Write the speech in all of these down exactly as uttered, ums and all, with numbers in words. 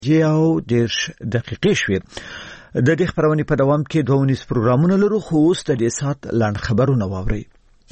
او دیرش دقیقې شوې. د دې خبرونې په دوام کې دوه ونیس پروګرامونه لرو، خو اوس د دې سات لاند خبرونه واورئ.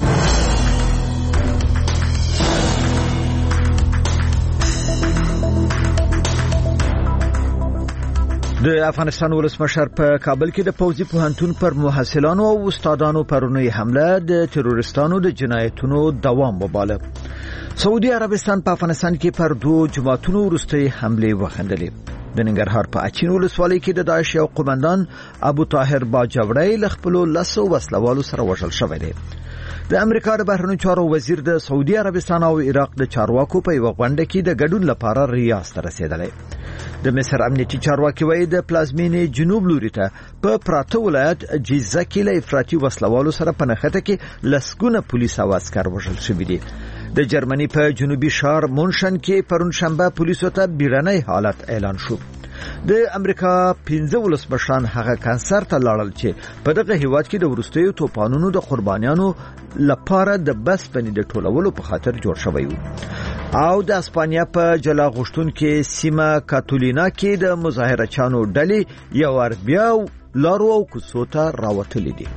د افغانستان ولسمشر په کابل کې د پوځي پوهنتون پر محصلانو او استادانو پرونی حمله د تروریستانو د جنایتونو دوام وباله. سعودي عربستان په افغانستان کې پر دوه جماعتونو وروستۍ حمله وخندلې. د ننګرهار په اچین ولسوالۍ کې د داعش یو قومندان ابو طاهر باجوړی له خپلو لسو وسلوالو سره وژل شوی دی. د امریکا د بهرنیو چارو وزیر د سعودي عربستان او عراق د چارواکو په یو غونډه کې د ګډون لپاره ریاض ته رسیدلی. د مصر امنیتي چارواکي وایي د پلازمینې جنوب لوري ته په پراته ولایت جیزه کې له افراطي وسلوالو سره په نښته کې لسګونه پولیس او عسکر وژل شوي دي. د جرمني په جنوبي ښار مونشن کې پرون شنبه پولیسو ته بیړنی حالت اعلان شو. د امریکا پنځه ولسمشران هغه کانسر ته لاړل چې په دغه هیواد کې د وروستیو توپانونو د قربانیانو لپاره د بس پنې د ټولولو په خاطر جوړ شوی و. او د اسپانیا په جلا غشتون کې سیمه کاتولینا کې د مظاهره چانو ډلې یو ور بیا لارو او کوڅو ته راوتلې دي.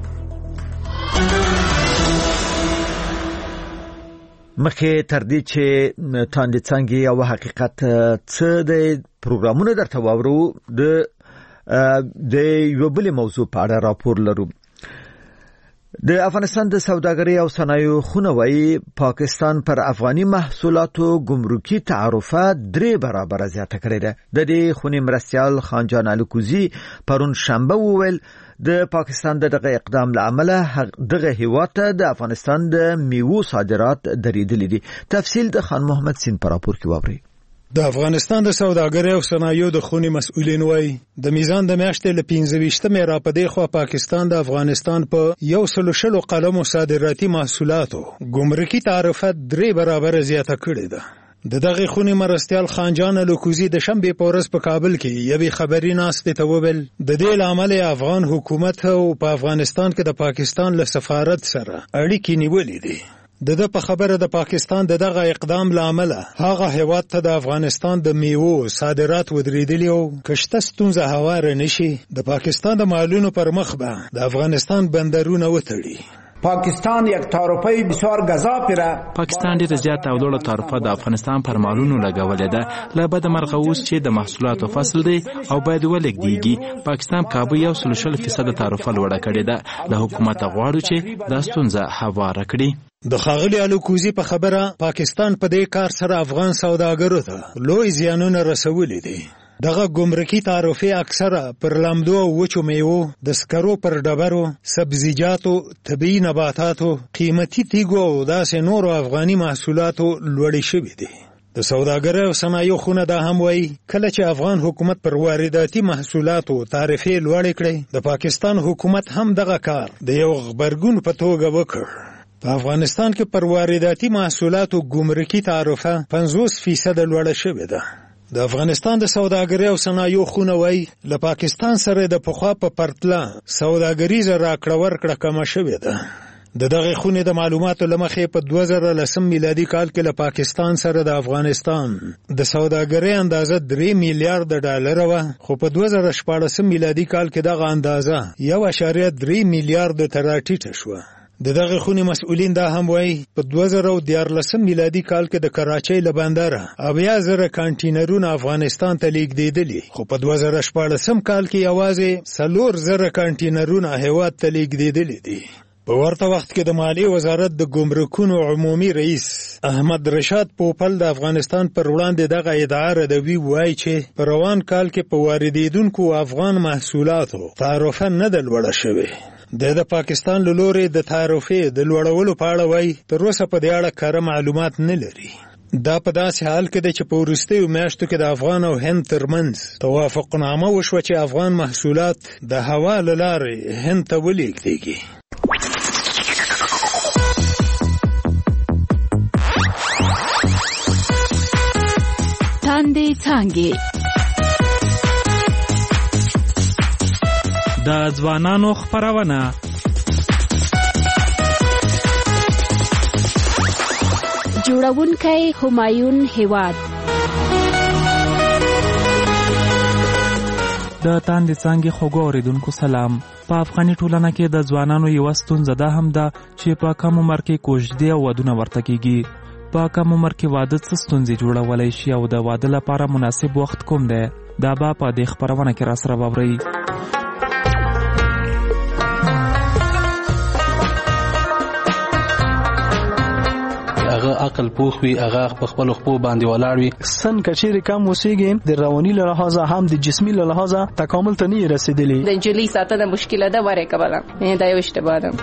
مخکې تر دې چې تاندې څنګه او حقیقت څه د پروګرامونو درته واورو د د یو بل موضوع په اړه راپور لرو. د افغانستان د سوداګرۍ او صنایعو خونه وايي پاکستان پر افغاني محصولاتو ګمرکي تعرفه درې برابر زیاته کړې ده. د دې خونې مرستیال خانجان الکوزي پرون شنبه وویل د پاکستان دغه اقدام لامل دغه هیواد ته د افغانستان د میوو صادرات درېدلې دي. تفصیل د خان محمد سین پر راپور کې واورئ. د افغانستان د سوداګرۍ او صنایعو د خونې مسؤلین وایي د میزان د میاشتې له پنځه ویشتمې را پدې خو پاکستان د افغانستان په یو سل شلو قلمو صادراتي محصولاتو ګمرکي تعرفه درې برابر زیاته کړې ده. د دغه خونې مرستیال خانجان الکوزي د شنبه په ورځ په کابل کې یوې خبري ناستې ته وویل د دې لامل افغان حکومت او په افغانستان کې د پاکستان له سفارت سره اړیکې نیولې دي. د د په خبره د پاکستان د دغه اقدام لامل هغه هیواد ته د افغانستان د میوو صادرات ودرېدلي او کشته ستونزه هواره نشي د پاکستان د مالونو پر مخ به د افغانستان بندرونه وتړي. پاکستان یک تعرفه بسیار گزافی را پاکستان ډېر زیات او لوړه تعرفه د افغانستان پر مالونو لګولې ده. له بده مرغه اوس چې د محصولاتو فصل دی او باید ولګېږي پاکستان کابو یو سل شل فیصد تعرفه لوړه کړې ده. له حکومت غواړو چې دا ستونزه هواره کړي. د خاغلی الکوزي په خبره پاکستان په دې کار سره افغان سوداګرو ته لوی زیانونه رسولي دي. دغه ګمرکي تعرفې اکثره پر لمدو او وچو میوو، د سکرو پر ډبرو، سبزیجاتو، طبیعي نباتاتو، قیمتي تیږو او داسې نورو افغاني محصولاتو لوړې شوي دي. د سوداګرۍ او صنایعو خونه دا هم وایي کله چې افغان حکومت پر وارداتي محصولاتو تعرفې لوړې کړې د پاکستان حکومت هم دغه کار د یو غبرګون په توګه وکړ. په افغانستان کې پر وارداتي محصولاتو ګمرکي تعرفه پنځوس فیصد لوړه شوې ده. د افغانستان د سوداګرۍ او صنایعو خونه وایي له پاکستان سره د پخوا په پرتله سوداګریزه راکړه ورکړه کمه شوې ده. د دغه خونې د معلوماتو له مخې په دوه زره لسم میلادي کال کې له پاکستان سره د افغانستان د سوداګرۍ اندازه درې میلیارډ ډالر وه، خو په دوه زره شپاړسم میلادي کال کې دغه اندازه یو اعشاریه درې میلیارډ ته راټیټه شوه. د دغه خونې مسؤلین دا هم وایي په دوه زره دیارلسم میلادي کال کې د کراچۍ له بندره اویا زره کانټینرونه افغانستان ته لیږدېدلي، خو په دوه زره شپاړسم کال کې یوازې څلور زره کانټینرونه هیواد ته لیږدېدلي دي. په ورته وخت کې د مالیې وزارت د ګمرکونو عمومي رئیس احمد رشاد پوپل د افغانستان پر وړاندې دغه ادعا ردوي، وایي چې په روان کال کې په واردېدونکو افغان محصولاتو تعرفه نه ده لوړه شوې. د پاکستان له لوري د تعرفې د لوړولو په اړه وایي تر اوسه په دې اړه کره معلومات نه لري. دا په داسې حال کې ده چې په وروستیو میاشتو کې د افغان او هند ترمنځ توافقنامه وشوه چې افغان محصولات د هوا له لارې هند ته ولېږدېږي. تاندې څانګې د ځوانانو خبرونه جوړونکی همایون هیواد د تاندې څانګې خوږو اورېدونکو سلام. په افغاني ټولنه کې د ځوانانو یوه ستونزه دا هم ده چې په کم عمر کې کوژدې او ودونه ورته کېږي. په کم عمر کې واده څه ستونزې جوړولی شي او د واده لپاره مناسب وخت کوم دی؟ دا به په دې خپرونه کې راسره واورئ. هغه عقل پوخ وي، هغه په خپل خپل باندې ولاړ وي. سن کچېر کم وسیږي د رواني له لحاظه هم د جسمي له لحاظه تکامل ته نه رسیدلی. د انجلي ساتنه مشکله ده وره کوله. دا یو اشتباه ده.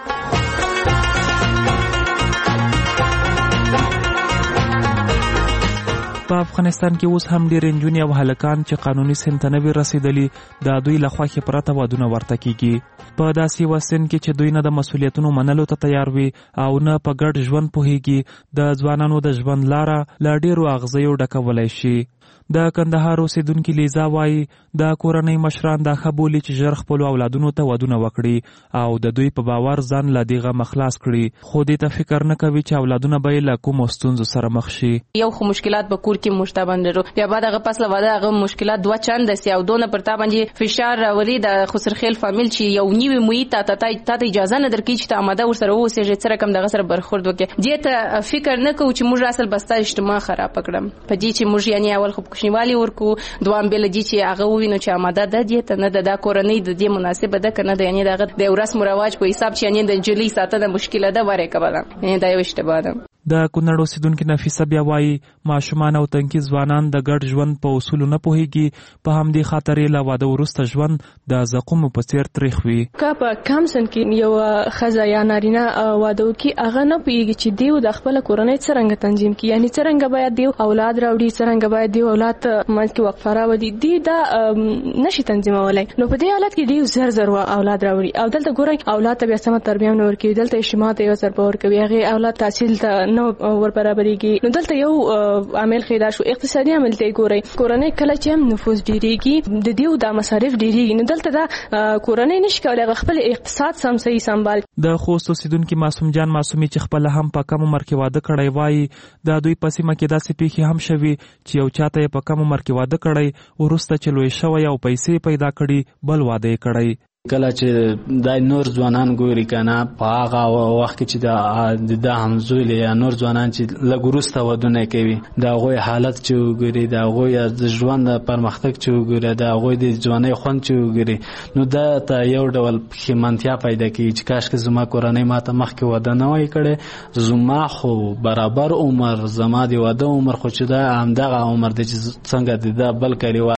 په افغانستان کې اوس هم ډېر نجونې او هلکان چې قانوني سن ته نه وي رسېدلي د دوی له خوښې پرته ودونه ورته کېږي. په داسې یوه سن کې چې دوی نه د مسؤلیتونو منلو ته تیار وي او نه په ګډ ژوند پوهېږي، د ځوانانو د ژوند لاره له ډېرو اغزیو ډکولی شي. د کندهار اوسیدونکي لیزا وایي د کورنۍ مشران دا ښه بولي چې ژر خپلو اولادونو ته ودونه وکړي او د دوی په باور ځان له دې غمه خلاص کړي، خو دې ته فکر نه کوي چې اولادونه به یې له کومو ستونزو سره مخ شي. یو خو مشکلات به کور کې مشته باندې رو بیا بعد هغه پس له واده هغه مشکلات دوه چنده سي او دونه پر تا باندې فشار راولي د خسرخیل فامیل چې یو نیوي محیط ته ته اجازه نه درکړي چې ته آماده ورسره اوسېږې څه رقم دغه سره برخورد وکړې. دې ته فکر نه کوو چې موږ اصل بستا اجتماع خراب کړم په دې چې موږ یعنی اول خو کوچنیوالي ورکو دوام بل دي چې هغه وینو چې آماده ده دې ته نه د دا کورنۍ د دې مناسبه ده کنه د یعنی دغه د رسم او رواج په حساب چې یعنی د انجلي ساتنه مشکله ده وره کوله. یعنی دا یو اشتباه ده. د کونړ اوسیدونکي نفیسه بیا وایي ماشومان او تنکي ځوانان د ګډ ژوند په اصولو نه پوهېږي، په همدې خاطر یې له واده وروسته ژوند د زقومو په څېر تریخ وي. که په کم سن کې یو ښځه یا نارینه واده وکړي هغه نه پوهېږي چې دیو د خپله کورنۍ څرنګه تنظیم کړي، یعنې څرنګه باید دیو اولاد راوړي، څرنګه باید دیو اولاد ته منځ کې وقفه راولي، دی دا نشي تنظیمولی. نو په دې حالت کې دیو زر زر اولاد راوړي او دلته ګورئ اولاد ته بیا سمه تربیه هم نه ورکوي، دلته اجتماع ته یو ضربه ورکوي، هغې اولاد تحصیل ته نو ور برابرېږي. نو دلته یو عامل خیدا شو اقتصادي عامل ته ګورئ. کورنۍ کله چې هم نفوذ ډېرېږي د دیو دا مصارف ډېرېږي، نو دلته دا کورنۍ نشي کولی هغه خپل اقتصاد سم صحیح سنبال. د خوست اوسیدونکي معصوم جان معصومي چې خپله هم په کم عمر کې واده کړی وایي د دوی په سیمه کې داسې پیښې هم شوي چې یو چاته یې په کم عمر کې واده کړی وروسته چې لوی شوی او پیسې پیدا کړي بل واده یې کړی. کله چې د نور ځوانان ګوري کنه په هغه وخت کې چې د د همزوی یا نور ځوانان چې لږ وروسته ودونه کوي د هغوی حالت چې وګوري، د هغوی د ژوند پرمختګ چې وګوري، د هغوی د ځوانۍ خوند چې وګوري، نو دا ته یو ډول پښیمانتیا پیدا کوي چې کاشکې زما کورنۍ ما ته مخکې واده نه وای کړی، زما خو برابر عمر زما د واده عمر خو چې دا همدغه عمر دی چې څنګه د ده بل کلیوال